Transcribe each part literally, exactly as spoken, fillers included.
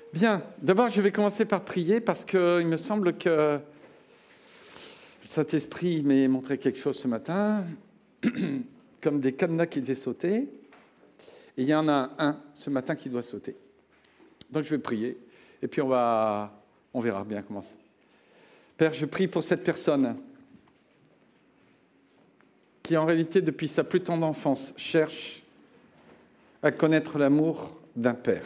Bien, d'abord je vais commencer par prier parce qu'il me semble que le Saint-Esprit m'a montré quelque chose ce matin, comme des cadenas qui devaient sauter, et il y en a un ce matin qui doit sauter. Donc je vais prier, et puis on va, on verra bien comment ça. Père, je prie pour cette personne qui en réalité depuis sa plus tendre enfance cherche à connaître l'amour d'un père.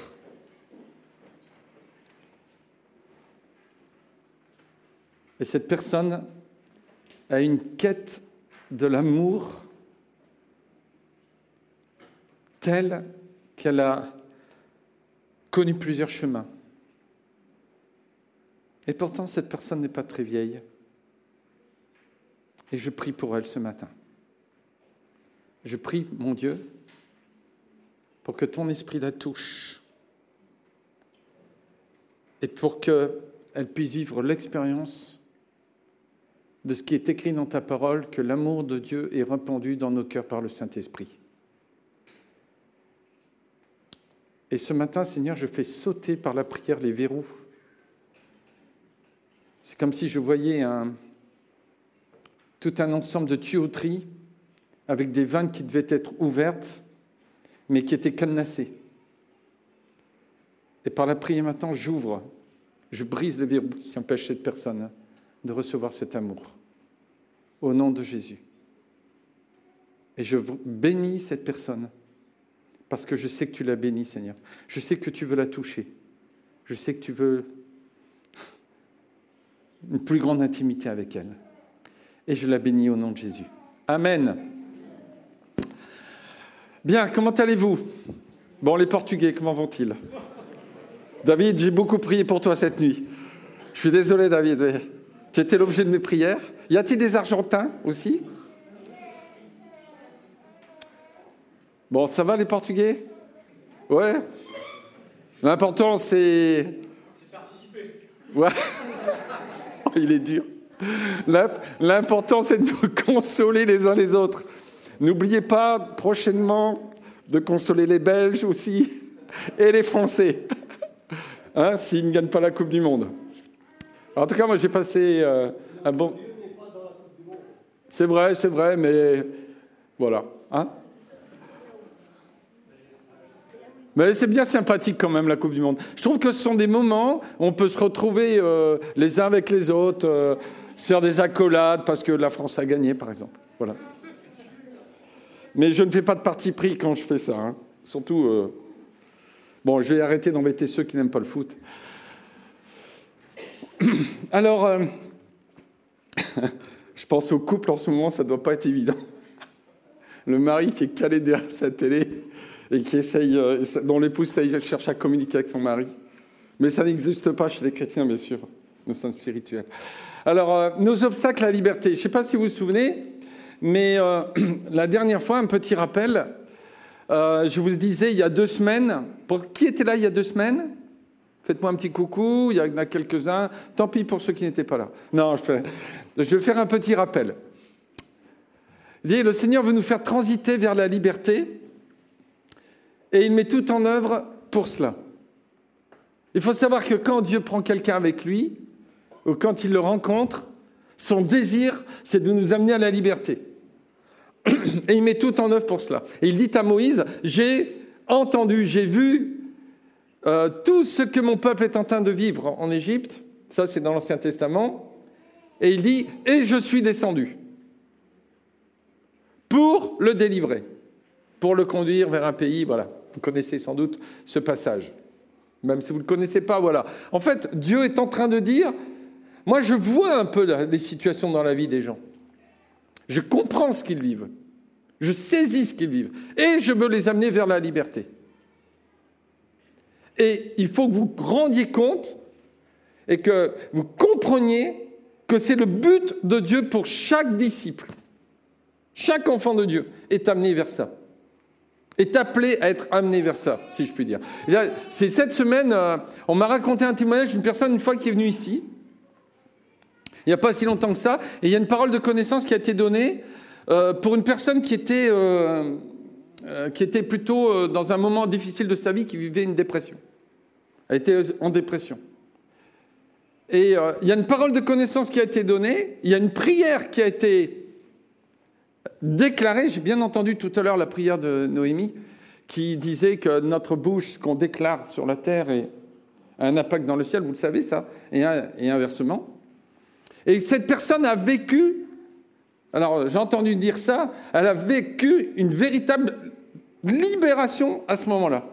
Et cette personne a une quête de l'amour telle qu'elle a connu plusieurs chemins. Et pourtant, cette personne n'est pas très vieille. Et je prie pour elle ce matin. Je prie, mon Dieu, pour que ton esprit la touche et pour qu'elle puisse vivre l'expérience de ce qui est écrit dans ta parole, que l'amour de Dieu est répandu dans nos cœurs par le Saint-Esprit. Et ce matin, Seigneur, je fais sauter par la prière les verrous. C'est comme si je voyais un, tout un ensemble de tuyauteries avec des vannes qui devaient être ouvertes, mais qui étaient cadenassées. Et par la prière maintenant, j'ouvre, je brise les verrous qui empêchent cette personne de recevoir cet amour, au nom de Jésus. Et je bénis cette personne, parce que je sais que tu la bénis, Seigneur. Je sais que tu veux la toucher. Je sais que tu veux une plus grande intimité avec elle. Et je la bénis au nom de Jésus. Amen. Bien, comment allez-vous ? Bon, les Portugais, comment vont-ils ? David, j'ai beaucoup prié pour toi cette nuit. Je suis désolé, David. Tu étais l'objet de mes prières. Y a-t-il des Argentins aussi ? Bon, ça va les Portugais ? Ouais. L'important, c'est... C'est participer. Ouais. Oh, il est dur. L'important, c'est de nous consoler les uns les autres. N'oubliez pas, prochainement, de consoler les Belges aussi et les Français, hein, s'ils ne gagnent pas la Coupe du Monde. En tout cas, moi, j'ai passé euh, un bon... C'est vrai, c'est vrai, mais voilà. Hein, mais c'est bien sympathique quand même, la Coupe du Monde. Je trouve que ce sont des moments où on peut se retrouver euh, les uns avec les autres, euh, se faire des accolades parce que la France a gagné, par exemple. Voilà. Mais je ne fais pas de parti pris quand je fais ça. Hein. Surtout... Euh... Bon, je vais arrêter d'embêter ceux qui n'aiment pas le foot. Alors, euh... je pense au couple en ce moment, ça ne doit pas être évident. Le mari qui est calé derrière sa télé et qui essaye, euh, dont l'épouse cherche à communiquer avec son mari. Mais ça n'existe pas chez les chrétiens, bien sûr. Nous sommes spirituels. Alors, euh, nos obstacles à la liberté. Je ne sais pas si vous vous souvenez, mais euh, la dernière fois, un petit rappel, euh, je vous disais il y a deux semaines, pour qui était là il y a deux semaines ? Faites-moi un petit coucou, il y en a quelques-uns. Tant pis pour ceux qui n'étaient pas là. Non, je, fais, je vais faire un petit rappel. Il dit, le Seigneur veut nous faire transiter vers la liberté et il met tout en œuvre pour cela. Il faut savoir que quand Dieu prend quelqu'un avec lui, ou quand il le rencontre, son désir, c'est de nous amener à la liberté. Et il met tout en œuvre pour cela. Et il dit à Moïse, j'ai entendu, j'ai vu euh, tout ce que mon peuple est en train de vivre en Égypte. Ça, c'est dans l'Ancien Testament. Et il dit, et je suis descendu pour le délivrer, pour le conduire vers un pays, voilà. Vous connaissez sans doute ce passage. Même si vous ne le connaissez pas, voilà. En fait, Dieu est en train de dire, moi je vois un peu les situations dans la vie des gens. Je comprends ce qu'ils vivent. Je saisis ce qu'ils vivent. Et je veux les amener vers la liberté. Et il faut que vous rendiez compte et que vous compreniez que c'est le but de Dieu pour chaque disciple. Chaque enfant de Dieu est amené vers ça. Est appelé à être amené vers ça, si je puis dire. Et là, c'est cette semaine, euh, on m'a raconté un témoignage d'une personne une fois qui est venue ici. Il n'y a pas si longtemps que ça. Et il y a une parole de connaissance qui a été donnée euh, pour une personne qui était, euh, euh, qui était plutôt euh, dans un moment difficile de sa vie, qui vivait une dépression. Elle était en dépression. Et euh, il y a une parole de connaissance qui a été donnée, il y a une prière qui a été déclarée. J'ai bien entendu tout à l'heure la prière de Noémie qui disait que notre bouche, ce qu'on déclare sur la terre, a un impact dans le ciel, vous le savez ça, et, et inversement. Et cette personne a vécu, alors j'ai entendu dire ça, elle a vécu une véritable libération à ce moment-là.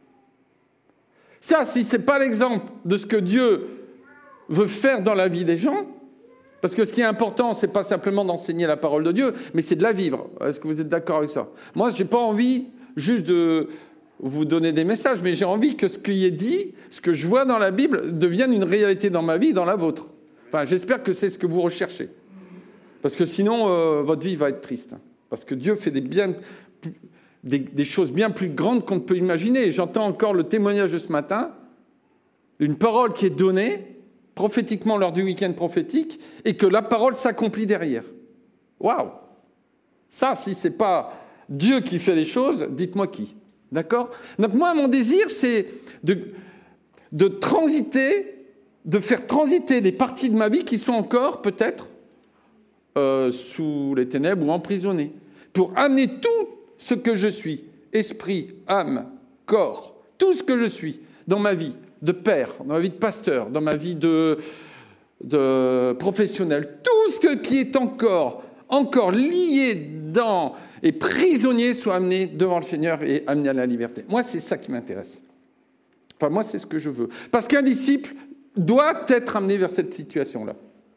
Ça, si ce n'est pas l'exemple de ce que Dieu veut faire dans la vie des gens, parce que ce qui est important, ce n'est pas simplement d'enseigner la parole de Dieu, mais c'est de la vivre. Est-ce que vous êtes d'accord avec ça? Moi, je n'ai pas envie juste de vous donner des messages, mais j'ai envie que ce qui est dit, ce que je vois dans la Bible, devienne une réalité dans ma vie et dans la vôtre. Enfin, j'espère que c'est ce que vous recherchez. Parce que sinon, euh, votre vie va être triste. Parce que Dieu fait des, bien, des, des choses bien plus grandes qu'on ne peut imaginer. J'entends encore le témoignage de ce matin, une parole qui est donnée prophétiquement lors du week-end prophétique, et que la parole s'accomplit derrière. Waouh! Ça, si ce n'est pas Dieu qui fait les choses, dites-moi qui. D'accord? Donc moi, mon désir, c'est de, de transiter, de faire transiter des parties de ma vie qui sont encore, peut-être, euh, sous les ténèbres ou emprisonnées, pour amener tout ce que je suis, esprit, âme, corps, tout ce que je suis dans ma vie, de père, dans ma vie de pasteur, dans ma vie de, de professionnel, tout ce qui est encore, encore lié dans et prisonnier soit amené devant le Seigneur et amené à la liberté. Moi, c'est ça qui m'intéresse. Enfin, moi, c'est ce que je veux. Parce qu'un disciple doit être amené vers cette situation-là.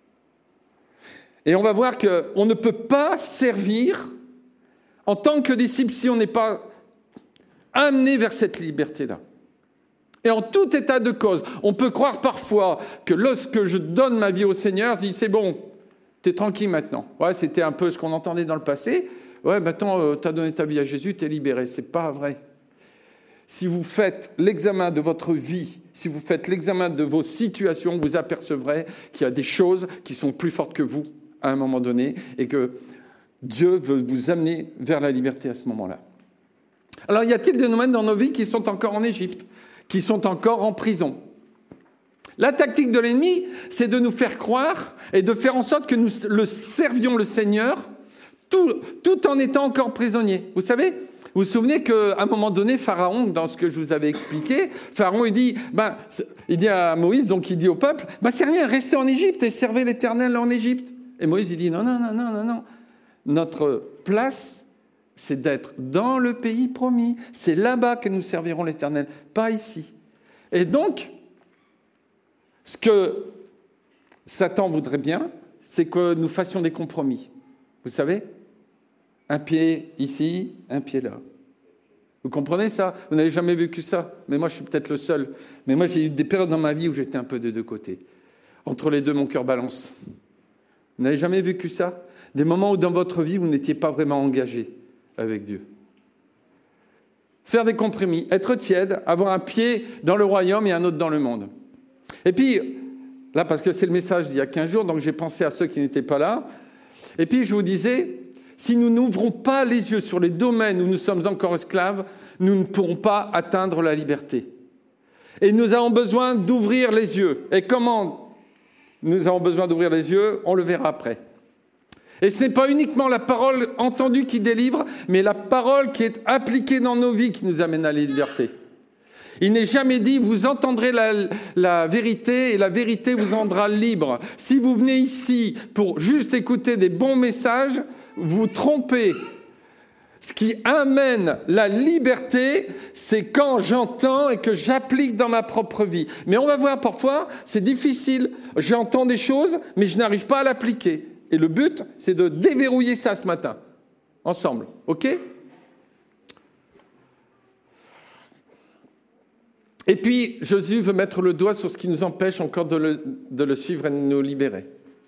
Et on va voir qu'on ne peut pas servir en tant que disciple si on n'est pas amené vers cette liberté-là. Et en tout état de cause, on peut croire parfois que lorsque je donne ma vie au Seigneur, je dis c'est bon, t'es tranquille maintenant. Ouais, c'était un peu ce qu'on entendait dans le passé. Ouais, maintenant, euh, t'as donné ta vie à Jésus, t'es libéré. C'est pas vrai. Si vous faites l'examen de votre vie, si vous faites l'examen de vos situations, vous apercevrez qu'il y a des choses qui sont plus fortes que vous à un moment donné et que Dieu veut vous amener vers la liberté à ce moment-là. Alors, y a-t-il des domaines dans nos vies qui sont encore en Égypte, qui sont encore en prison? La tactique de l'ennemi, c'est de nous faire croire et de faire en sorte que nous le servions le Seigneur tout, tout en étant encore prisonniers. Vous savez, vous vous souvenez qu'à un moment donné, Pharaon, dans ce que je vous avais expliqué, Pharaon, il dit, ben, il dit à Moïse, donc il dit au peuple, ben, c'est rien, restez en Égypte et servez l'Éternel en Égypte. Et Moïse, il dit, non, non, non, non, non, non. Notre place, c'est d'être dans le pays promis. C'est là-bas que nous servirons l'Éternel, pas ici. Et donc, ce que Satan voudrait bien, c'est que nous fassions des compromis. Vous savez ? Un pied ici, un pied là. Vous comprenez ça ? Vous n'avez jamais vécu ça ? Mais moi, je suis peut-être le seul. Mais moi, j'ai eu des périodes dans ma vie où j'étais un peu des deux côtés. Entre les deux, mon cœur balance. Vous n'avez jamais vécu ça ? Des moments où dans votre vie, vous n'étiez pas vraiment engagé avec Dieu. Faire des compromis, être tiède, avoir un pied dans le royaume et un autre dans le monde. Et puis, là, parce que c'est le message d'il y a quinze jours, donc j'ai pensé à ceux qui n'étaient pas là. Et puis, je vous disais, si nous n'ouvrons pas les yeux sur les domaines où nous sommes encore esclaves, nous ne pourrons pas atteindre la liberté. Et nous avons besoin d'ouvrir les yeux. Et comment nous avons besoin d'ouvrir les yeux ? On le verra après. Et ce n'est pas uniquement la parole entendue qui délivre, mais la parole qui est appliquée dans nos vies qui nous amène à la liberté. Il n'est jamais dit, vous entendrez la, la vérité et la vérité vous rendra libre. Si vous venez ici pour juste écouter des bons messages, vous trompez. Ce qui amène la liberté, c'est quand j'entends et que j'applique dans ma propre vie. Mais on va voir parfois, c'est difficile. J'entends des choses, mais je n'arrive pas à l'appliquer. Et le but, c'est de déverrouiller ça ce matin, ensemble. OK ? Et puis, Jésus veut mettre le doigt sur ce qui nous empêche encore de le, de le suivre et de nous libérer.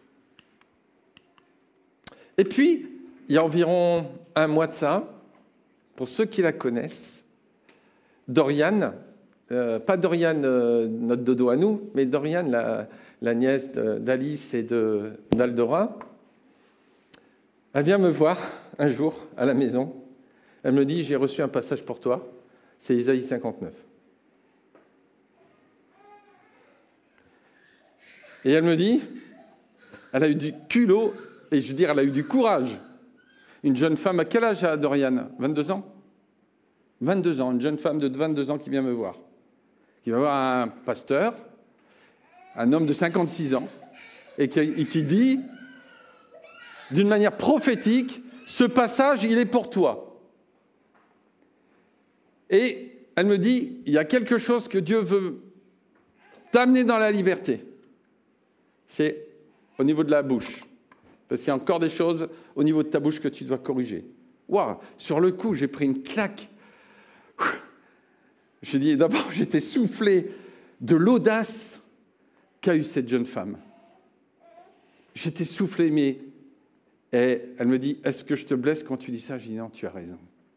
Et puis, il y a environ un mois de ça, pour ceux qui la connaissent, Doriane, euh, pas Doriane, euh, notre dodo à nous, mais Doriane, la, la nièce de, d'Alice et de, d'Aldora, elle vient me voir un jour à la maison. Elle me dit, j'ai reçu un passage pour toi, c'est Isaïe cinquante-neuf. Et elle me dit, elle a eu du culot, et je veux dire, elle a eu du courage. Une jeune femme, à quel âge a Doriane ? vingt-deux ans ? vingt-deux ans, une jeune femme de vingt-deux ans qui vient me voir. Qui va voir un pasteur, un homme de cinquante-six ans, et qui, et qui dit, d'une manière prophétique, ce passage, il est pour toi. Et elle me dit, il y a quelque chose que Dieu veut t'amener dans la liberté. C'est au niveau de la bouche. Parce qu'il y a encore des choses au niveau de ta bouche que tu dois corriger. Waouh, sur le coup, j'ai pris une claque. Je dis, d'abord, j'étais soufflé de l'audace qu'a eue cette jeune femme. J'étais soufflé, mais... Et elle me dit, est-ce que je te blesse quand tu dis ça ? Je dis, non, tu as raison.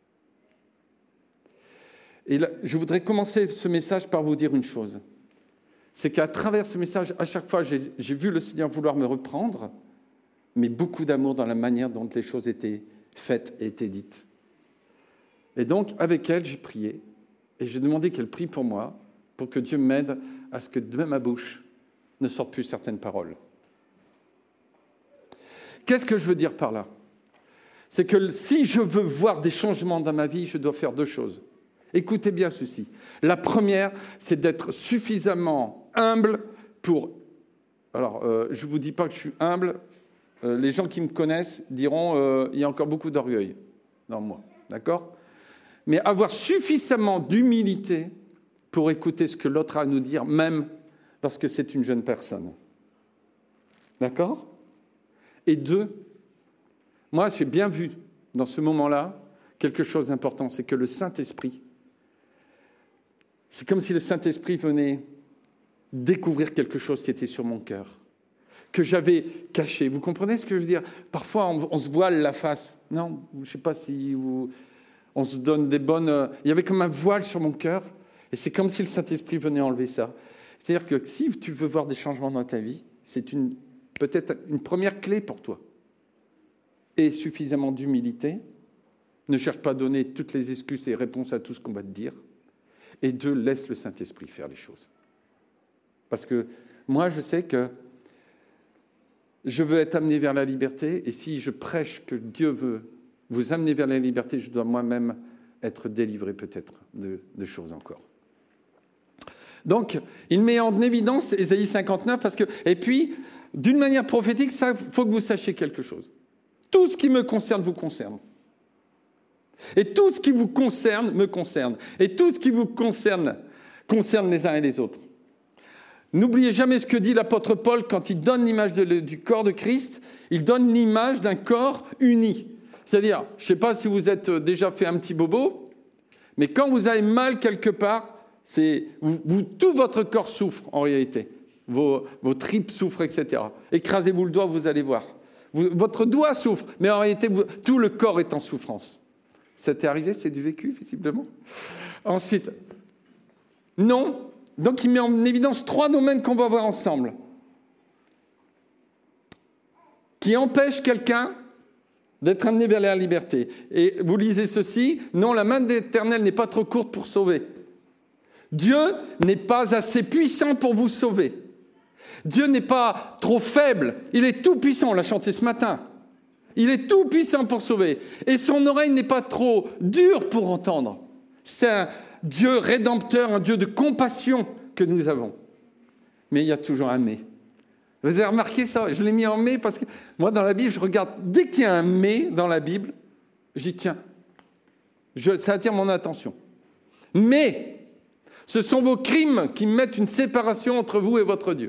Et là, je voudrais commencer ce message par vous dire une chose. C'est qu'à travers ce message, à chaque fois, j'ai, j'ai vu le Seigneur vouloir me reprendre, mais beaucoup d'amour dans la manière dont les choses étaient faites et étaient dites. Et donc, avec elle, j'ai prié. Et j'ai demandé qu'elle prie pour moi, pour que Dieu m'aide à ce que de ma bouche ne sortent plus certaines paroles. Qu'est-ce que je veux dire par là ? C'est que si je veux voir des changements dans ma vie, je dois faire deux choses. Écoutez bien ceci. La première, c'est d'être suffisamment humble pour... Alors, euh, je ne vous dis pas que je suis humble. Euh, les gens qui me connaissent diront euh, il y a encore beaucoup d'orgueil dans moi. D'accord ? Mais avoir suffisamment d'humilité pour écouter ce que l'autre a à nous dire, même lorsque c'est une jeune personne. D'accord ? Et deux, moi, j'ai bien vu dans ce moment-là quelque chose d'important, c'est que le Saint-Esprit, c'est comme si le Saint-Esprit venait découvrir quelque chose qui était sur mon cœur, que j'avais caché. Vous comprenez ce que je veux dire ? Parfois, on, on se voile la face. Non, je ne sais pas si vous, on se donne des bonnes... Euh, il y avait comme un voile sur mon cœur, et c'est comme si le Saint-Esprit venait enlever ça. C'est-à-dire que si tu veux voir des changements dans ta vie, c'est une, peut-être une première clé pour toi. Et suffisamment d'humilité. Ne cherche pas à donner toutes les excuses et réponses à tout ce qu'on va te dire. Et deux, laisse le Saint-Esprit faire les choses. Parce que moi, je sais que je veux être amené vers la liberté, et si je prêche que Dieu veut vous amener vers la liberté, je dois moi-même être délivré peut-être de, de choses encore. Donc, il met en évidence Ésaïe cinquante-neuf, parce que, et puis, d'une manière prophétique, il faut que vous sachiez quelque chose. Tout ce qui me concerne vous concerne. Et tout ce qui vous concerne me concerne. Et tout ce qui vous concerne concerne les uns et les autres. N'oubliez jamais ce que dit l'apôtre Paul quand il donne l'image de, du corps de Christ. Il donne l'image d'un corps uni. C'est-à-dire, je ne sais pas si vous êtes déjà fait un petit bobo, mais quand vous avez mal quelque part, c'est, vous, vous, tout votre corps souffre en réalité. Vos, vos tripes souffrent, et cetera. Écrasez-vous le doigt, vous allez voir. Vous, votre doigt souffre, mais en réalité, vous, tout le corps est en souffrance. Ça t'est arrivé, c'est du vécu, visiblement. Ensuite, non. Donc, il met en évidence trois domaines qu'on va voir ensemble. Qui empêchent quelqu'un d'être amené vers la liberté. Et vous lisez ceci, non, la main de l'Éternel n'est pas trop courte pour sauver. Dieu n'est pas assez puissant pour vous sauver. Dieu n'est pas trop faible, il est tout puissant, on l'a chanté ce matin. Il est tout puissant pour sauver. Et son oreille n'est pas trop dure pour entendre. C'est un Dieu rédempteur, un Dieu de compassion que nous avons. Mais il y a toujours un mais. Vous avez remarqué ça ? Je l'ai mis en mais parce que moi, dans la Bible, je regarde, dès qu'il y a un mais dans la Bible, je dis tiens, je, ça attire mon attention. Mais ce sont vos crimes qui mettent une séparation entre vous et votre Dieu.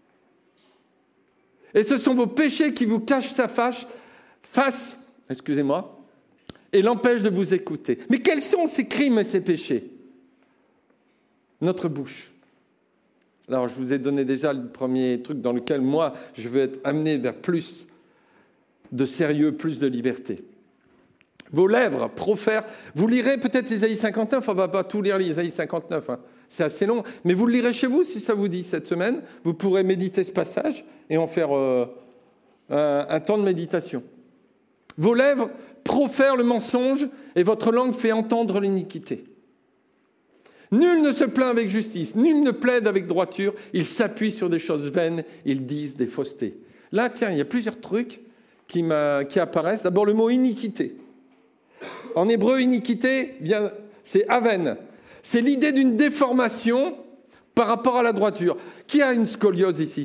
Et ce sont vos péchés qui vous cachent sa face, face, excusez-moi, et l'empêchent de vous écouter. Mais quels sont ces crimes et ces péchés ? Notre bouche. Alors, je vous ai donné déjà le premier truc dans lequel, moi, je veux être amené vers plus de sérieux, plus de liberté. Vos lèvres profèrent... Vous lirez peut-être Ésaïe cinquante-neuf, on ne va pas tout lire Ésaïe cinquante-neuf, hein. C'est assez long, mais vous le lirez chez vous si ça vous dit cette semaine. Vous pourrez méditer ce passage et en faire euh, un, un temps de méditation. Vos lèvres profèrent le mensonge et votre langue fait entendre l'iniquité. Nul ne se plaint avec justice, nul ne plaide avec droiture, ils s'appuient sur des choses vaines, ils disent des faussetés. Là, tiens, il y a plusieurs trucs qui, m'a, qui apparaissent. D'abord, le mot iniquité. En hébreu, iniquité, bien, c'est aven. C'est l'idée d'une déformation par rapport à la droiture. Qui a une scoliose ici ?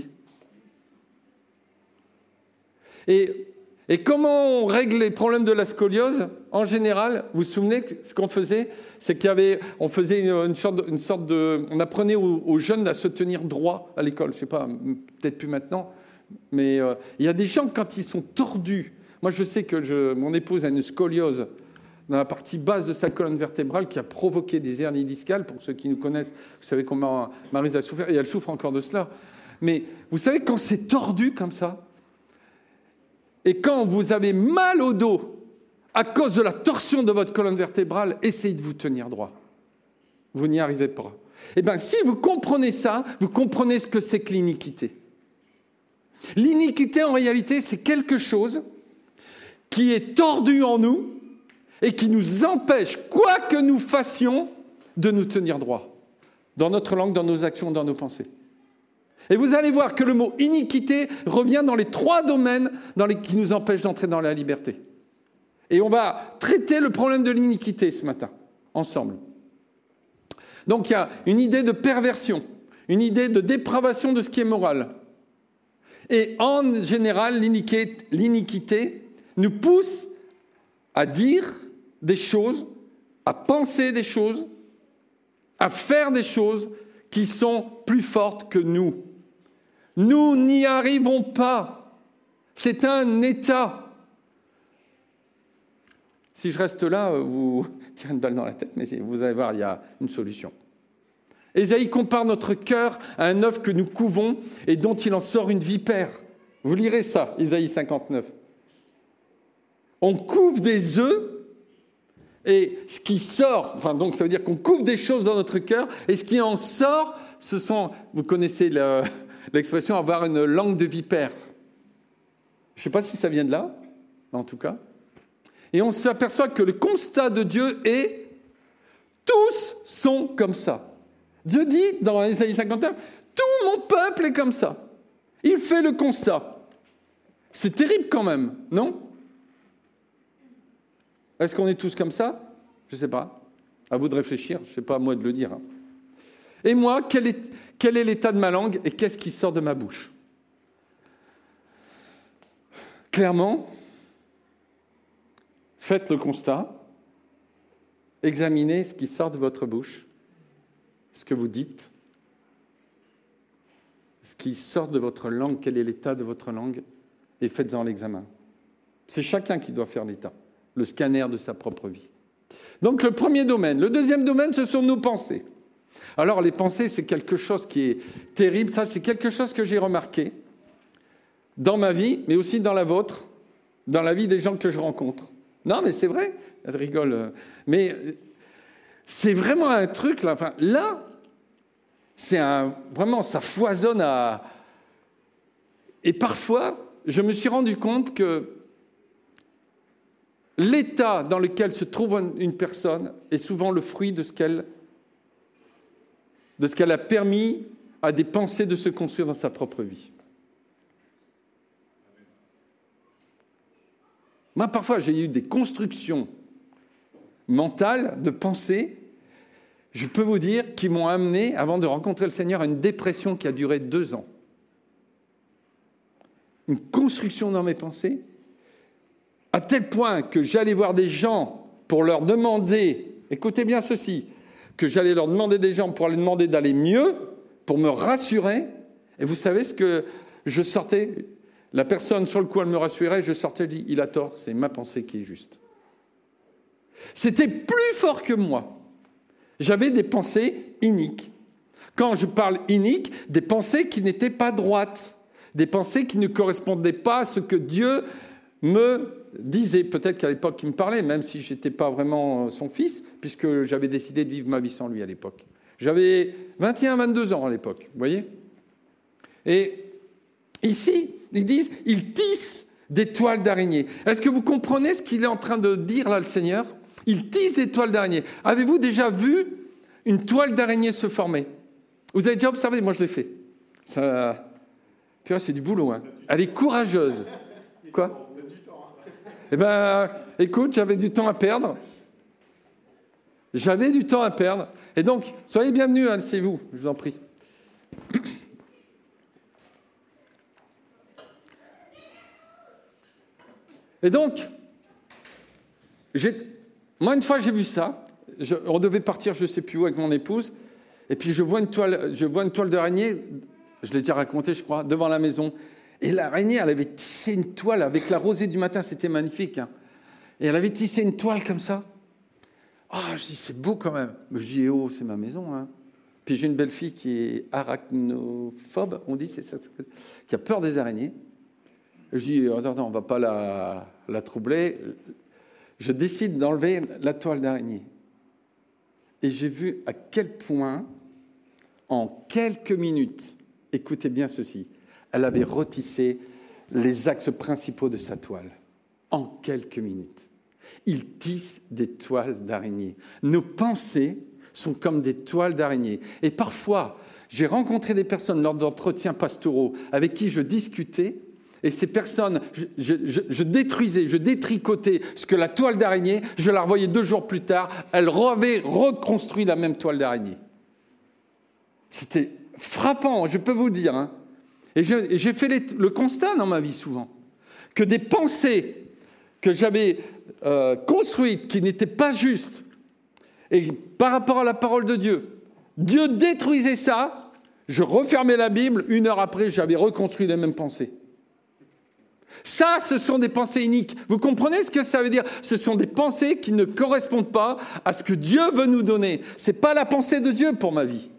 Et, et comment on règle les problèmes de la scoliose ? En général, vous vous souvenez que ce qu'on faisait, c'est qu'il y avait, on faisait une sorte de, une sorte de, on apprenait aux, aux jeunes à se tenir droit à l'école. Je sais pas, peut-être plus maintenant, mais euh, il y a des gens quand ils sont tordus. Moi, je sais que je, mon épouse a une scoliose dans la partie basse de sa colonne vertébrale qui a provoqué des hernies discales. Pour ceux qui nous connaissent, vous savez comment Maryse a souffert, et elle souffre encore de cela. Mais vous savez, quand c'est tordu comme ça, et quand vous avez mal au dos à cause de la torsion de votre colonne vertébrale, essayez de vous tenir droit. Vous n'y arrivez pas. Eh bien, si vous comprenez ça, vous comprenez ce que c'est que l'iniquité. L'iniquité, en réalité, c'est quelque chose qui est tordu en nous et qui nous empêche, quoi que nous fassions, de nous tenir droit. Dans notre langue, dans nos actions, dans nos pensées. Et vous allez voir que le mot iniquité revient dans les trois domaines dans les, qui nous empêchent d'entrer dans la liberté. Et on va traiter le problème de l'iniquité ce matin, ensemble. Donc il y a une idée de perversion, une idée de dépravation de ce qui est moral. Et en général, l'iniquité, l'iniquité nous pousse à dire des choses, à penser des choses, à faire des choses qui sont plus fortes que nous. Nous n'y arrivons pas. C'est un état. Si je reste là, vous tirez une balle dans la tête, mais vous allez voir, il y a une solution. Ésaïe compare notre cœur à un œuf que nous couvons et dont il en sort une vipère. Vous lirez ça, Ésaïe cinquante-neuf. On couve des œufs et ce qui sort, enfin donc ça veut dire qu'on couvre des choses dans notre cœur et ce qui en sort, ce sont, vous connaissez le, l'expression avoir une langue de vipère. Je ne sais pas si ça vient de là, en tout cas. Et on s'aperçoit que le constat de Dieu est « tous sont comme ça ». Dieu dit dans Ésaïe cinquante-neuf « tout mon peuple est comme ça ». Il fait le constat. C'est terrible quand même, non ? Est-ce qu'on est tous comme ça ? Je ne sais pas. À vous de réfléchir, je ne sais pas à moi de le dire. Hein. Et moi, quel est, quel est l'état de ma langue et qu'est-ce qui sort de ma bouche ? Clairement, faites le constat, examinez ce qui sort de votre bouche, ce que vous dites, ce qui sort de votre langue, quel est l'état de votre langue, et faites-en l'examen. C'est chacun qui doit faire l'état, le scanner de sa propre vie. Donc le premier domaine. Le deuxième domaine, ce sont nos pensées. Alors les pensées, c'est quelque chose qui est terrible. Ça, c'est quelque chose que j'ai remarqué dans ma vie, mais aussi dans la vôtre, dans la vie des gens que je rencontre. Non, mais c'est vrai, elle rigole. Mais c'est vraiment un truc, là, enfin, là, c'est un, vraiment, ça foisonne à... Et parfois, je me suis rendu compte que l'état dans lequel se trouve une personne est souvent le fruit de ce qu'elle, de ce qu'elle a permis à des pensées de se construire dans sa propre vie. Moi, parfois, j'ai eu des constructions mentales, de pensées, je peux vous dire, qui m'ont amené, avant de rencontrer le Seigneur, à une dépression qui a duré deux ans. Une construction dans mes pensées, à tel point que j'allais voir des gens pour leur demander, écoutez bien ceci, que j'allais leur demander des gens pour leur demander d'aller mieux, pour me rassurer, et vous savez ce que je sortais, la personne sur le coup elle me rassurait, je sortais et je dis, il a tort, c'est ma pensée qui est juste. C'était plus fort que moi. J'avais des pensées iniques. Quand je parle iniques, des pensées qui n'étaient pas droites, des pensées qui ne correspondaient pas à ce que Dieu me disait. Peut-être qu'à l'époque, il me parlait, même si je n'étais pas vraiment son fils, puisque j'avais décidé de vivre ma vie sans lui à l'époque. J'avais vingt et un, vingt-deux ans à l'époque, vous voyez ? Et ici, ils disent, ils tissent des toiles d'araignée. Est-ce que vous comprenez ce qu'il est en train de dire là, le Seigneur ? Il tisse des toiles d'araignée. Avez-vous déjà vu une toile d'araignée se formait. Vous avez déjà observé? Moi, je l'ai fait. Ça... Puis là, c'est du boulot. Hein. Elle est courageuse. Quoi? Eh bien, écoute, j'avais du temps à perdre. J'avais du temps à perdre. Et donc, soyez bienvenus, hein, c'est vous, je vous en prie. Et donc, j'ai... moi, une fois, j'ai vu ça. Je... On devait partir, je ne sais plus où, avec mon épouse. Et puis, je vois une toile, je vois une toile d'araignée, je l'ai déjà raconté, je crois, devant la maison. Et l'araignée, elle avait tissé une toile avec la rosée du matin, c'était magnifique. Hein. Et elle avait tissé une toile comme ça. Ah, oh, je dis, c'est beau quand même. Mais je dis, oh, c'est ma maison. Hein. Puis j'ai une belle fille qui est arachnophobe, on dit, c'est ça, qui a peur des araignées. Je dis, attends, attends, on ne va pas la, la troubler. Je décide d'enlever la toile d'araignée. Et j'ai vu à quel point, en quelques minutes, écoutez bien ceci, elle avait retissé les axes principaux de sa toile. En quelques minutes. Il tisse des toiles d'araignée. Nos pensées sont comme des toiles d'araignée. Et parfois, j'ai rencontré des personnes lors d'entretiens pastoraux avec qui je discutais, et ces personnes, je, je, je, je détruisais, je détricotais ce que la toile d'araignée, je la revoyais deux jours plus tard, elle avait reconstruit la même toile d'araignée. C'était frappant, je peux vous dire. Hein. Et, je, et j'ai fait les, le constat dans ma vie souvent, que des pensées que j'avais euh, construites, qui n'étaient pas justes, et par rapport à la parole de Dieu, Dieu détruisait ça, je refermais la Bible, une heure après, j'avais reconstruit les mêmes pensées. Ça, ce sont des pensées iniques. Vous comprenez ce que ça veut dire? Ce sont des pensées qui ne correspondent pas à ce que Dieu veut nous donner. Ce n'est pas la pensée de Dieu pour ma vie.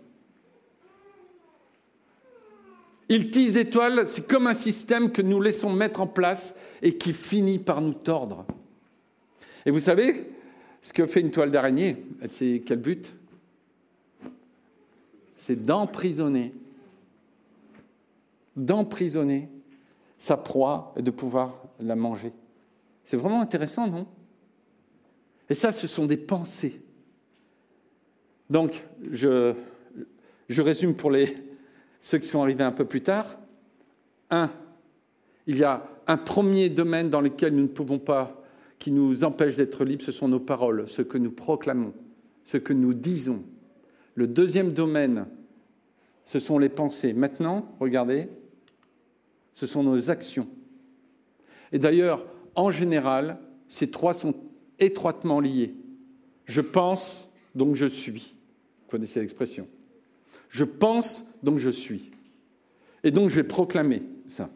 Il tisse des toiles, c'est comme un système que nous laissons mettre en place et qui finit par nous tordre. Et vous savez, ce que fait une toile d'araignée, c'est quel but? C'est d'emprisonner. D'emprisonner sa proie et de pouvoir la manger. C'est vraiment intéressant, non? Et ça, ce sont des pensées. Donc, je, je résume pour les, ceux qui sont arrivés un peu plus tard. Un, il y a un premier domaine dans lequel nous ne pouvons pas, qui nous empêche d'être libres, ce sont nos paroles, ce que nous proclamons, ce que nous disons. Le deuxième domaine, ce sont les pensées. Maintenant, regardez, ce sont nos actions. Et d'ailleurs, en général, ces trois sont étroitement liés. Je pense, donc je suis. Vous connaissez l'expression. Je pense, donc je suis. Et donc je vais proclamer ça.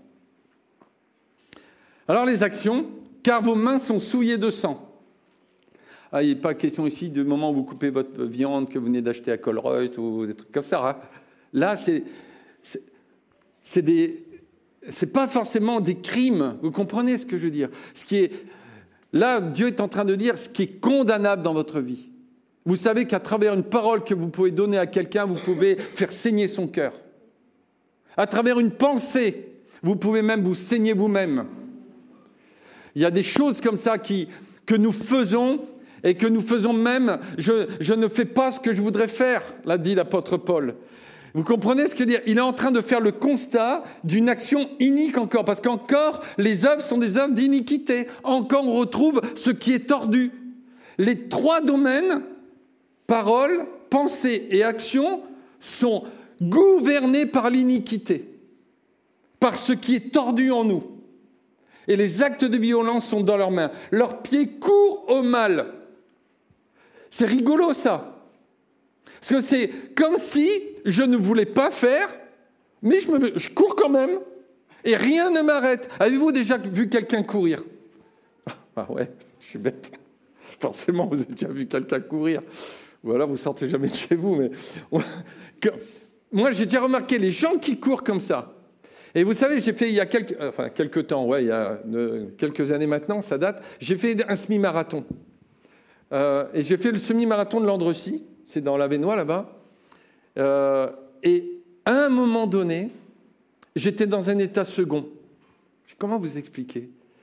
Alors les actions, car vos mains sont souillées de sang. Ah, il n'est pas question ici du moment où vous coupez votre viande que vous venez d'acheter à Colruyt ou des trucs comme ça. Hein. Là, c'est, c'est, c'est des... C'est pas forcément des crimes, vous comprenez ce que je veux dire? Ce qui est, là, Dieu est en train de dire ce qui est condamnable dans votre vie. Vous savez qu'à travers une parole que vous pouvez donner à quelqu'un, vous pouvez faire saigner son cœur. À travers une pensée, vous pouvez même vous saigner vous-même. Il y a des choses comme ça qui, que nous faisons et que nous faisons même, je, je ne fais pas ce que je voudrais faire, l'a dit l'apôtre Paul. Vous comprenez ce que je veux dire? Il est en train de faire le constat d'une action inique encore, parce qu'encore, les œuvres sont des œuvres d'iniquité. Encore, on retrouve ce qui est tordu. Les trois domaines, parole, pensée et action, sont gouvernés par l'iniquité, par ce qui est tordu en nous. Et les actes de violence sont dans leurs mains. Leurs pieds courent au mal. C'est rigolo, ça. Parce que c'est comme si je ne voulais pas faire, mais je, me, je cours quand même, et rien ne m'arrête. Avez-vous déjà vu quelqu'un courir? Ah ouais, je suis bête. Forcément, vous avez déjà vu quelqu'un courir. Ou alors, vous sortez jamais de chez vous. Mais moi, j'ai déjà remarqué les gens qui courent comme ça. Et vous savez, j'ai fait il y a quelques, enfin, quelques temps, ouais, il y a euh, quelques années maintenant, ça date, j'ai fait un semi-marathon. Euh, et j'ai fait le semi-marathon de Landrecy. C'est dans l'Avesnois, là-bas. Euh, et à un moment donné, j'étais dans un état second. Comment vous expliquer?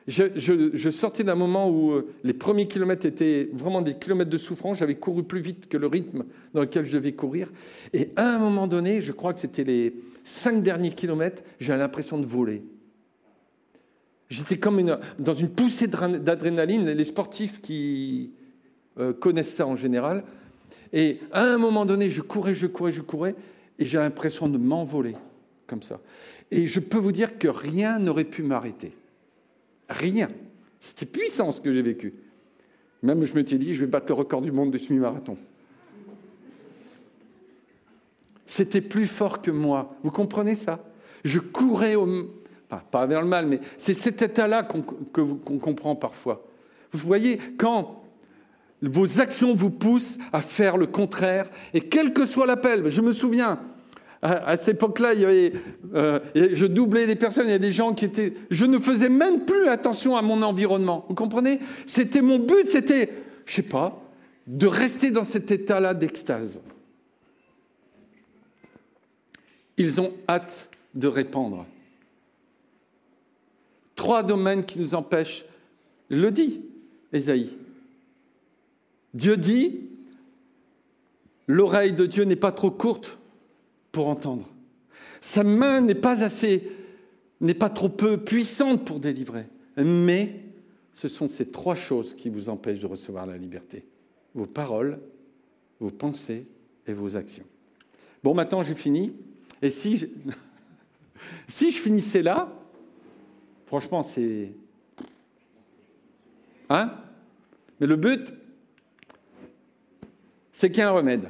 Je, je, je sortais d'un moment où les premiers kilomètres étaient vraiment des kilomètres de souffrance. J'avais couru plus vite que le rythme dans lequel je devais courir. Et à un moment donné, je crois que c'était les cinq derniers kilomètres, j'avais l'impression de voler. J'étais comme une, dans une poussée d'adrénaline. Les sportifs qui euh, connaissent ça en général. Et à un moment donné, je courais, je courais, je courais. Et j'ai l'impression de m'envoler comme ça. Et je peux vous dire que rien n'aurait pu m'arrêter. Rien. C'était puissant ce que j'ai vécu. Même je me suis dit, je vais battre le record du monde du semi-marathon. C'était plus fort que moi. Vous comprenez ça? Je courais au... Enfin, pas vers le mal, mais c'est cet état-là qu'on, que vous, qu'on comprend parfois. Vous voyez, quand vos actions vous poussent à faire le contraire, et quel que soit l'appel, je me souviens... À cette époque-là, il y avait, euh, je doublais des personnes, il y a des gens qui étaient... Je ne faisais même plus attention à mon environnement. Vous comprenez? C'était mon but, c'était, je sais pas, de rester dans cet état-là d'extase. Ils ont hâte de répandre. Trois domaines qui nous empêchent. Je le dis, Ésaïe. Dieu dit, l'oreille de Dieu n'est pas trop courte pour entendre. Sa main n'est pas assez, n'est pas trop peu puissante pour délivrer. Mais ce sont ces trois choses qui vous empêchent de recevoir la liberté. Vos paroles, vos pensées et vos actions. Bon, maintenant j'ai fini. Et si je, si je finissais là, franchement, c'est... Hein? Mais le but, c'est qu'il y a un remède.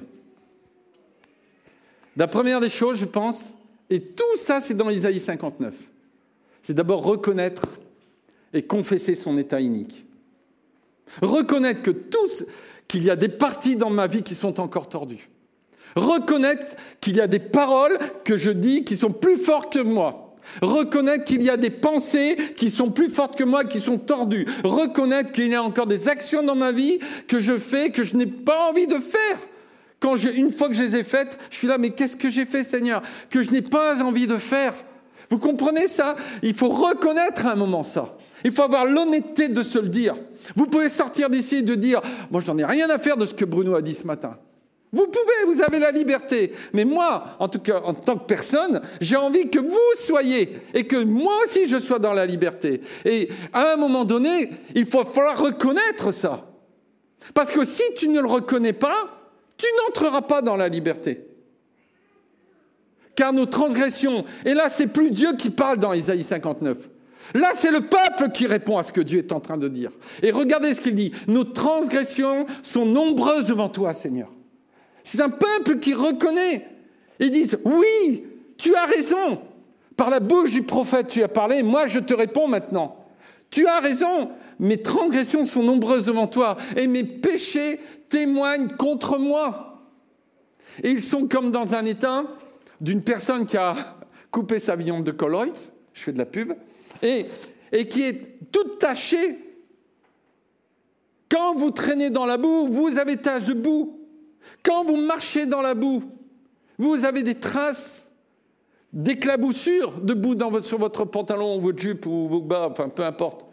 La première des choses, je pense, et tout ça, c'est dans Isaïe cinquante-neuf, c'est d'abord reconnaître et confesser son état inique. Reconnaître que tous, qu'il y a des parties dans ma vie qui sont encore tordues. Reconnaître qu'il y a des paroles que je dis qui sont plus fortes que moi. Reconnaître qu'il y a des pensées qui sont plus fortes que moi, qui sont tordues. Reconnaître qu'il y a encore des actions dans ma vie que je fais, que je n'ai pas envie de faire. Quand je, une fois que je les ai faites, je suis là, mais qu'est-ce que j'ai fait, Seigneur, que je n'ai pas envie de faire? Vous comprenez ça? Il faut reconnaître à un moment ça. Il faut avoir l'honnêteté de se le dire. Vous pouvez sortir d'ici et de dire, moi, je n'en ai rien à faire de ce que Bruno a dit ce matin. Vous pouvez, vous avez la liberté. Mais moi, en tout cas, en tant que personne, j'ai envie que vous soyez et que moi aussi je sois dans la liberté. Et à un moment donné, il faut falloir reconnaître ça. Parce que si tu ne le reconnais pas, tu n'entreras pas dans la liberté. Car nos transgressions, et là c'est plus Dieu qui parle dans Isaïe cinquante-neuf, là c'est le peuple qui répond à ce que Dieu est en train de dire. Et regardez ce qu'il dit, nos transgressions sont nombreuses devant toi, Seigneur. C'est un peuple qui reconnaît. Ils disent, oui, tu as raison. Par la bouche du prophète tu as parlé, moi je te réponds maintenant. Tu as raison, mes transgressions sont nombreuses devant toi et mes péchés témoignent contre moi. Et ils sont comme dans un état d'une personne qui a coupé sa viande de colloïd, je fais de la pub, et, et qui est toute tachée. Quand vous traînez dans la boue, vous avez tache de boue. Quand vous marchez dans la boue, vous avez des traces d'éclaboussures de boue dans votre, sur votre pantalon, ou votre jupe, ou vos bas, enfin peu importe.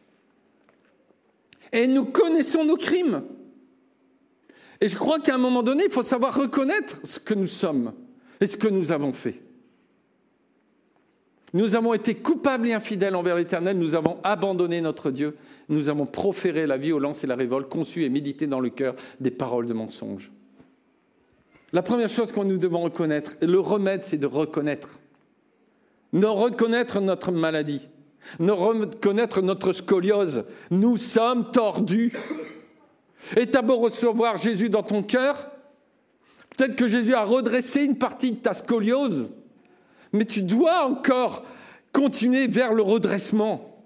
Et nous connaissons nos crimes. Et je crois qu'à un moment donné, il faut savoir reconnaître ce que nous sommes et ce que nous avons fait. Nous avons été coupables et infidèles envers l'Éternel, nous avons abandonné notre Dieu, nous avons proféré la violence et la révolte, conçu et médité dans le cœur des paroles de mensonge. La première chose que nous devons reconnaître, et le remède, c'est de reconnaître. Ne reconnaître notre maladie, ne reconnaître notre scoliose. Nous sommes tordus. Et t'as beau recevoir Jésus dans ton cœur, peut-être que Jésus a redressé une partie de ta scoliose, mais tu dois encore continuer vers le redressement.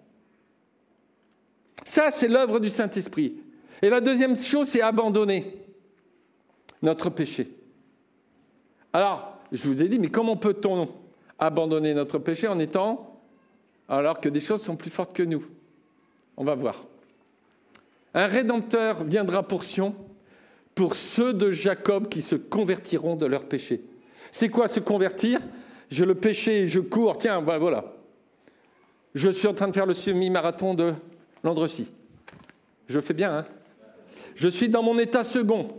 Ça, c'est l'œuvre du Saint-Esprit. Et la deuxième chose, c'est abandonner notre péché. Alors, je vous ai dit, mais comment peut-on abandonner notre péché en étant, alors que des choses sont plus fortes que nous? On va voir. Un Rédempteur viendra pour Sion, pour ceux de Jacob qui se convertiront de leur péché. C'est quoi se convertir? J'ai le péché, je cours, tiens, ben voilà. Je suis en train de faire le semi-marathon de Landrecy. Je le fais bien, hein? Je suis dans mon état second.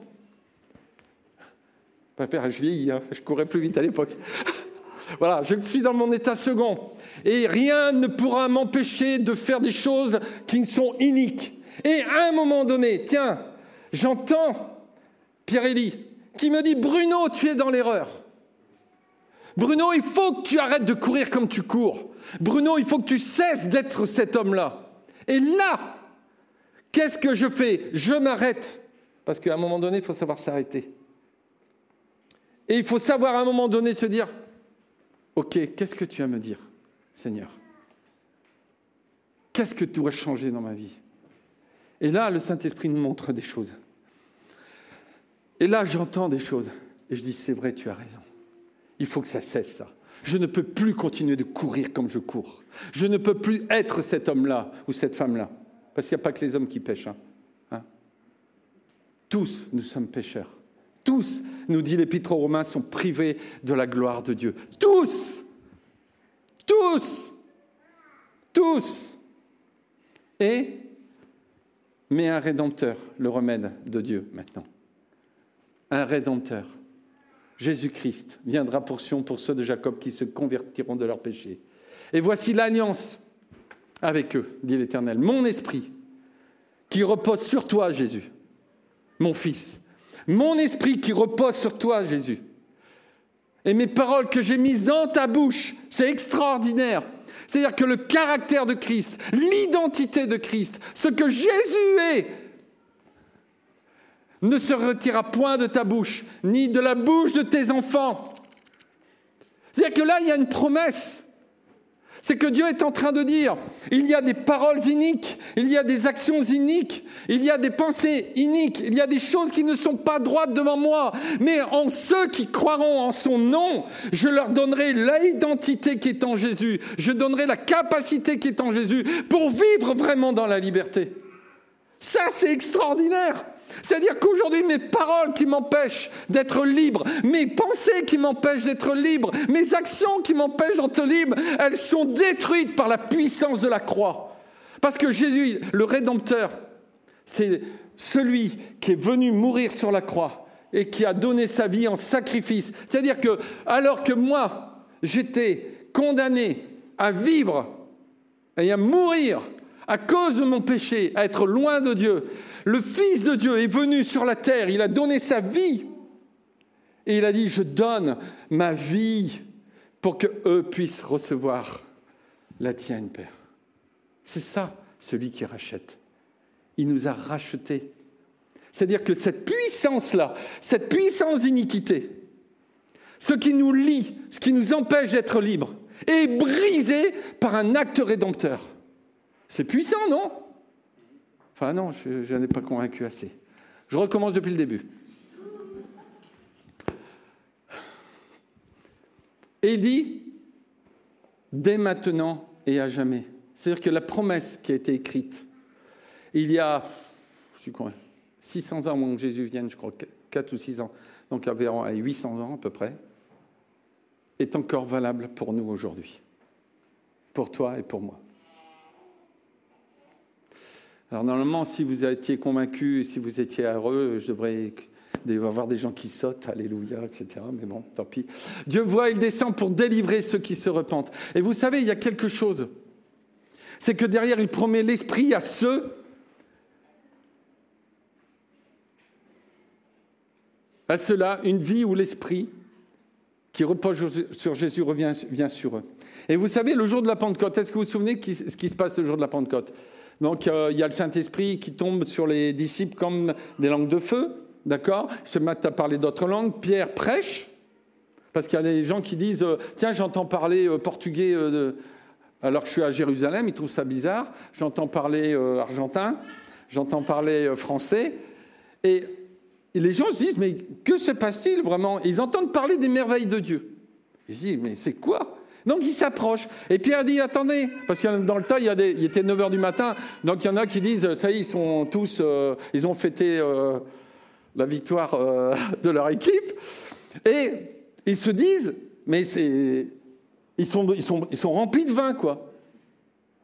Père, je vieillis, hein, je courais plus vite à l'époque. Voilà, je suis dans mon état second. Et rien ne pourra m'empêcher de faire des choses qui sont iniques. Et à un moment donné, tiens, j'entends Pierre-Élie qui me dit « Bruno, tu es dans l'erreur. Bruno, il faut que tu arrêtes de courir comme tu cours. Bruno, il faut que tu cesses d'être cet homme-là. » Et là, qu'est-ce que je fais? Je m'arrête. Parce qu'à un moment donné, il faut savoir s'arrêter. Et il faut savoir à un moment donné se dire « Ok, qu'est-ce que tu as à me dire, Seigneur? Qu'est-ce que tu dois changer dans ma vie ?» Et là, le Saint-Esprit nous montre des choses. Et là, j'entends des choses. Et je dis « C'est vrai, tu as raison. Il faut que ça cesse, ça. Je ne peux plus continuer de courir comme je cours. Je ne peux plus être cet homme-là ou cette femme-là. Parce qu'il n'y a pas que les hommes qui pêchent. Hein. Hein? Tous, nous sommes pécheurs. Tous, nous dit l'Épître aux Romains, sont privés de la gloire de Dieu. Tous! Tous! Tous! Et, mais un Rédempteur, le remède de Dieu maintenant. Un Rédempteur. Jésus-Christ viendra pour Sion pour ceux de Jacob qui se convertiront de leurs péchés. Et voici l'alliance avec eux, dit l'Éternel. Mon esprit qui repose sur toi, Jésus, mon fils. Mon esprit qui repose sur toi, Jésus. Et mes paroles que j'ai mises dans ta bouche, c'est extraordinaire. C'est-à-dire que le caractère de Christ, l'identité de Christ, ce que Jésus est, ne se retirera point de ta bouche, ni de la bouche de tes enfants. C'est-à-dire que là, il y a une promesse. C'est que Dieu est en train de dire, il y a des paroles iniques, il y a des actions iniques, il y a des pensées iniques, il y a des choses qui ne sont pas droites devant moi. Mais en ceux qui croiront en son nom, je leur donnerai l'identité qui est en Jésus. Je donnerai la capacité qui est en Jésus pour vivre vraiment dans la liberté. Ça, c'est extraordinaire. C'est-à-dire qu'aujourd'hui, mes paroles qui m'empêchent d'être libre, mes pensées qui m'empêchent d'être libre, mes actions qui m'empêchent d'être libre, elles sont détruites par la puissance de la croix. Parce que Jésus, le Rédempteur, c'est celui qui est venu mourir sur la croix et qui a donné sa vie en sacrifice. C'est-à-dire que, alors que moi, j'étais condamné à vivre et à mourir à cause de mon péché, à être loin de Dieu, le Fils de Dieu est venu sur la terre, il a donné sa vie. Et il a dit, je donne ma vie pour qu'eux puissent recevoir la tienne, Père. C'est ça, celui qui rachète. Il nous a rachetés. C'est-à-dire que cette puissance-là, cette puissance d'iniquité, ce qui nous lie, ce qui nous empêche d'être libres, est brisé par un acte rédempteur. C'est puissant, non ? Enfin non, je n'en ai pas convaincu assez. Je recommence depuis le début. Et il dit, dès maintenant et à jamais. C'est-à-dire que la promesse qui a été écrite, il y a, je suis combien, six cents ans avant que Jésus vienne, je crois, quatre ou six ans, donc environ huit cents ans à peu près, est encore valable pour nous aujourd'hui. Pour toi et pour moi. Alors normalement, si vous étiez convaincus, si vous étiez heureux, je devrais avoir des gens qui sautent, alléluia, et cetera. Mais bon, tant pis. Dieu voit, il descend pour délivrer ceux qui se repentent. Et vous savez, il y a quelque chose. C'est que derrière, il promet l'esprit à ceux, à ceux-là, une vie où l'esprit qui repose sur Jésus revient, vient sur eux. Et vous savez, le jour de la Pentecôte, est-ce que vous vous souvenez de ce qui se passe le jour de la Pentecôte ? Donc, euh, il y a le Saint-Esprit qui tombe sur les disciples comme des langues de feu, d'accord ? Ils se mettent à parler d'autres langues. Pierre prêche, parce qu'il y a des gens qui disent euh, « Tiens, j'entends parler euh, portugais euh, de... alors que je suis à Jérusalem, ils trouvent ça bizarre. J'entends parler euh, argentin, j'entends parler euh, français. » Et, et les gens se disent « Mais que se passe-t-il vraiment ?» Ils entendent parler des merveilles de Dieu. Ils se disent « Mais c'est quoi ?» Donc, il s'approche. Et Pierre dit, attendez, parce que dans le tas, il, y a des, il était neuf heures du matin, donc il y en a qui disent, ça y est, ils sont tous, euh, ils ont fêté euh, la victoire euh, de leur équipe. Et ils se disent, mais c'est, ils sont, ils sont, ils sont remplis de vin, quoi.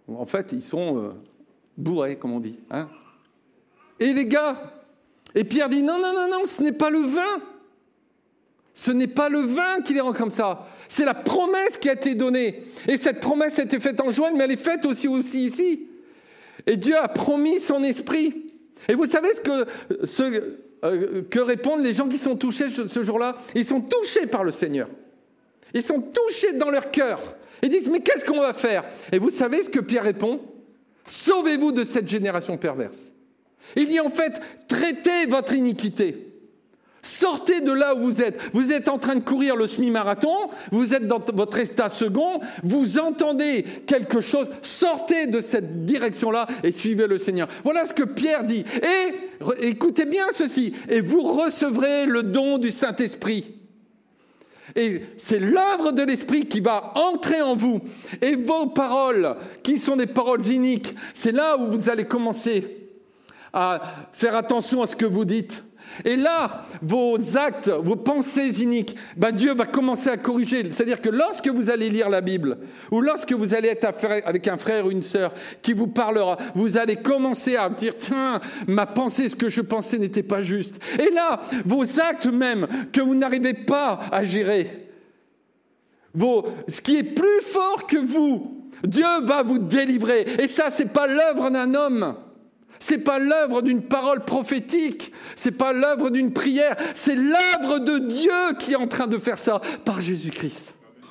En fait, ils sont euh, bourrés, comme on dit. Hein. Et les gars, et Pierre dit, non, non, non, non, ce n'est pas le vin. Ce n'est pas le vin qui les rend comme ça. C'est la promesse qui a été donnée. Et cette promesse a été faite en Joël, mais elle est faite aussi, aussi ici. Et Dieu a promis son esprit. Et vous savez ce que, ce, euh, que répondent les gens qui sont touchés ce, ce jour-là? Ils sont touchés par le Seigneur. Ils sont touchés dans leur cœur. Ils disent, mais qu'est-ce qu'on va faire? Et vous savez ce que Pierre répond? Sauvez-vous de cette génération perverse. Il dit en fait, traitez votre iniquité. Sortez de là où vous êtes. Vous êtes en train de courir le semi-marathon, vous êtes dans votre état second, vous entendez quelque chose, sortez de cette direction-là et suivez le Seigneur. Voilà ce que Pierre dit. Et écoutez bien ceci, et vous recevrez le don du Saint-Esprit. Et c'est l'œuvre de l'Esprit qui va entrer en vous. Et vos paroles, qui sont des paroles iniques, c'est là où vous allez commencer à faire attention à ce que vous dites. Et là, vos actes, vos pensées iniques, ben Dieu va commencer à corriger. C'est-à-dire que lorsque vous allez lire la Bible, ou lorsque vous allez être avec un frère ou une sœur qui vous parlera, vous allez commencer à dire, tiens, ma pensée, ce que je pensais n'était pas juste. Et là, vos actes même, que vous n'arrivez pas à gérer, vos, ce qui est plus fort que vous, Dieu va vous délivrer. Et ça, c'est pas l'œuvre d'un homme. C'est pas l'œuvre d'une parole prophétique, c'est pas l'œuvre d'une prière, c'est l'œuvre de Dieu qui est en train de faire ça par Jésus-Christ.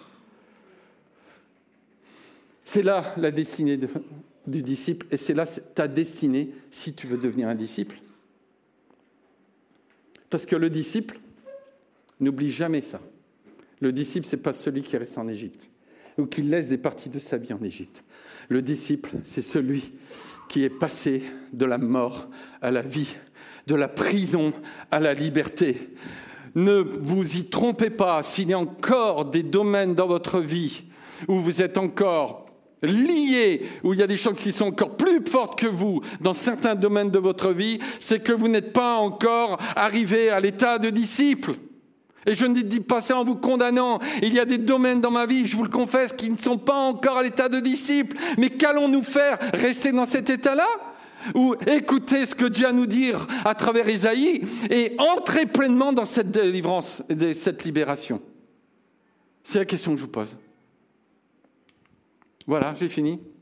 C'est là la destinée de, du disciple, et c'est là ta destinée si tu veux devenir un disciple. Parce que le disciple, n'oublie jamais ça. Le disciple, c'est pas celui qui reste en Égypte ou qui laisse des parties de sa vie en Égypte. Le disciple, c'est celui qui est passé de la mort à la vie, de la prison à la liberté. Ne vous y trompez pas, s'il y a encore des domaines dans votre vie où vous êtes encore liés, où il y a des choses qui sont encore plus fortes que vous dans certains domaines de votre vie, c'est que vous n'êtes pas encore arrivé à l'état de disciple. Et je ne dis pas ça en vous condamnant. Il y a des domaines dans ma vie, je vous le confesse, qui ne sont pas encore à l'état de disciple. Mais qu'allons-nous faire? Rester dans cet état-là? Ou écouter ce que Dieu a à nous dire à travers Isaïe et entrer pleinement dans cette délivrance et cette libération? C'est la question que je vous pose. Voilà, j'ai fini.